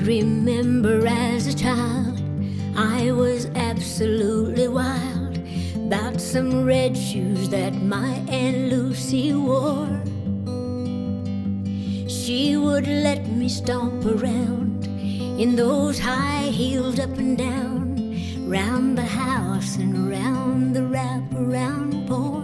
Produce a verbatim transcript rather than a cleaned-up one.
remember as a child, I was absolutely wild about some red shoes that my Aunt Lucy wore. She would let me stomp around in those high heels up and down, round the house and round the wraparound porch.